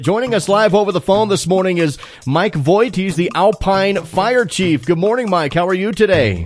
Joining us live over the phone this morning is Mike Voigt. He's the Alpine Fire Chief. Good morning, Mike. How are you today?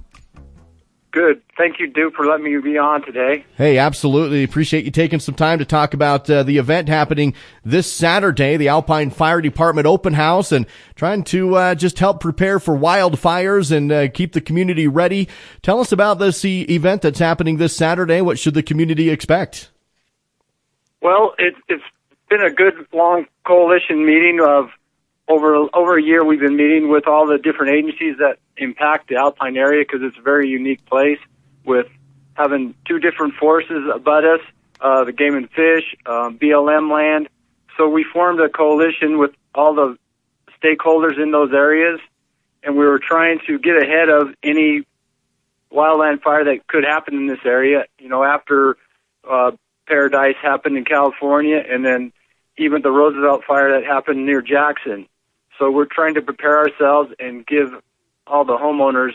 Good. Thank you, Duke, for letting me be on today. Hey, absolutely. Appreciate you taking some time to talk about the event happening this Saturday, the Alpine Fire Department Open House, and trying to just help prepare for wildfires and keep the community ready. Tell us about this event that's happening this Saturday. What should the community expect? Well, it's been a good, long coalition meeting of over a year. We've been meeting with all the different agencies that impact the Alpine area because it's a very unique place with having two different forces abut us, the Game and Fish, BLM land. So we formed a coalition with all the stakeholders in those areas, and we were trying to get ahead of any wildland fire that could happen in this area. You know, after Paradise happened in California, and then even the Roosevelt fire that happened near Jackson. So we're trying to prepare ourselves and give all the homeowners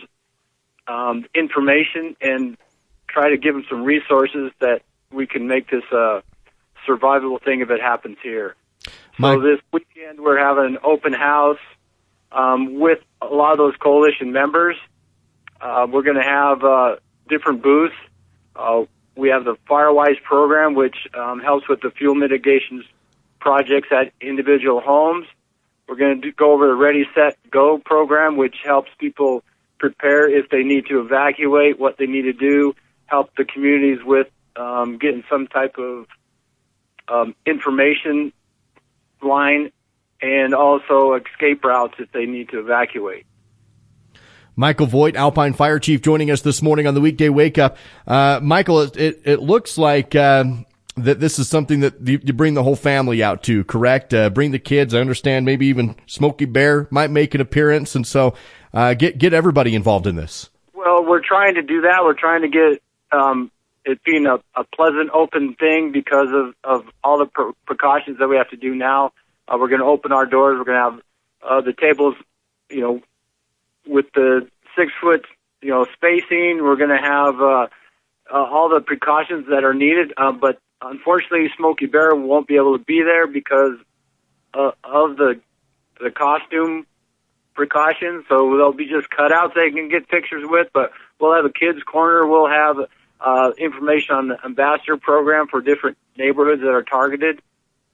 information and try to give them some resources that we can make this a survivable thing if it happens here. Mike. So this weekend we're having an open house with a lot of those coalition members. We're going to have different booths. We have the FireWise program, which helps with the fuel mitigation projects at individual homes. We're going to go over the Ready, Set, Go program, which helps people prepare if they need to evacuate, what they need to do, help the communities with getting some type of information line, and also escape routes if they need to evacuate. Michael Voigt, Alpine Fire Chief, joining us this morning on the Weekday Wake Up. Michael, it looks like that this is something that you bring the whole family out to, correct? Bring the kids. I understand maybe even Smokey Bear might make an appearance, and so get everybody involved in this. Well, we're trying to do that. We're trying to get it being a pleasant, open thing because of all the precautions that we have to do now. We're going to open our doors. We're going to have the tables, you know, with the 6 foot, you know, spacing. We're going to have all the precautions that are needed, but unfortunately, Smokey Bear won't be able to be there because of the costume precautions. So there'll be just cutouts they can get pictures with, but we'll have a kids' corner. We'll have information on the ambassador program for different neighborhoods that are targeted.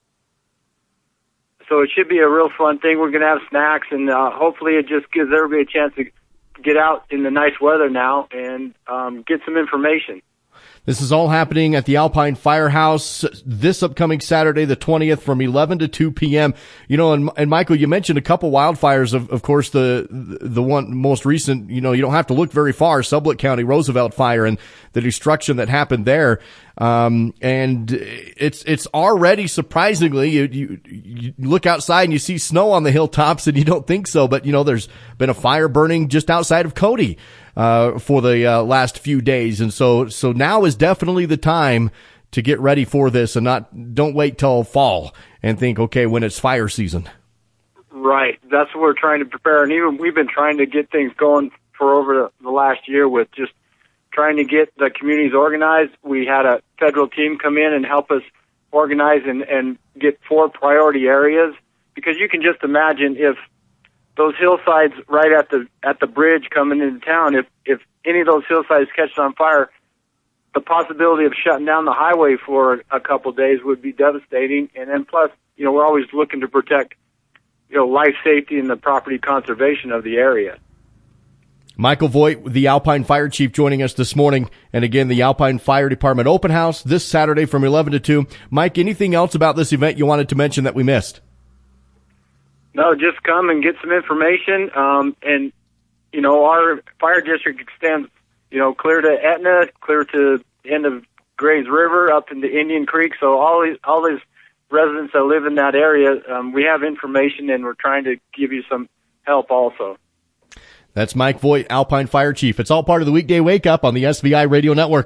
So it should be a real fun thing. We're going to have snacks, and hopefully it just gives everybody a chance to get out in the nice weather now and get some information. This is all happening at the Alpine Firehouse this upcoming Saturday, the 20th, from 11 to 2 p.m. You know, and Michael, you mentioned a couple wildfires. Of course, the one most recent, you know, you don't have to look very far, Sublette County Roosevelt fire and the destruction that happened there. And it's already surprisingly, you look outside and you see snow on the hilltops and you don't think so, but you know, there's been a fire burning just outside of Cody for the last few days. And so now is definitely the time to get ready for this and don't wait till fall and think, okay, when it's fire season. Right. That's what we're trying to prepare. And even we've been trying to get things going for over the last year with just trying to get the communities organized. We had a federal team come in and help us organize and get 4 priority areas, because you can just imagine if those hillsides right at the bridge coming into town, if any of those hillsides catch on fire, the possibility of shutting down the highway for a couple of days would be devastating. And then plus, you know, we're always looking to protect, you know, life safety and the property conservation of the area. Michael Voigt, the Alpine Fire Chief, joining us this morning. And again, the Alpine Fire Department Open House this Saturday from 11 to 2. Mike, anything else about this event you wanted to mention that we missed? No, just come and get some information. And, you know, our fire district extends, you know, clear to Etna, clear to the end of Grays River, up into Indian Creek. So all these residents that live in that area, we have information, and we're trying to give you some help also. That's Mike Voigt, Alpine Fire Chief. It's all part of the Weekday Wake Up on the SVI Radio Network.